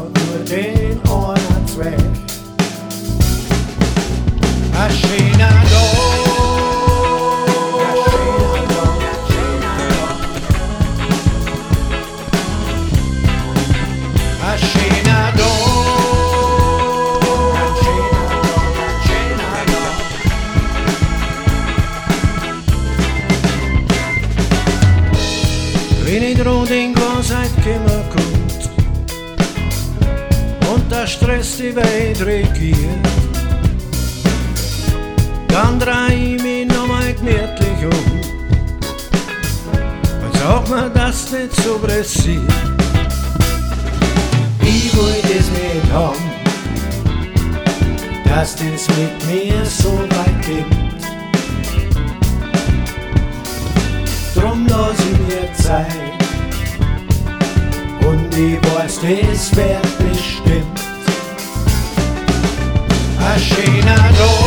nur den einen Zweck. A schöner Wenig Roding seit immer kommt und der Stress die Welt regiert, dann dreh ich mich nochmal gemütlich und sag mir, dass nicht so pressiert. Ich wollte es nicht haben, dass das mit mir so weit geht. Drum lass ich mir Zeit und ich weiß, das wird bestimmt ein schöner Tag.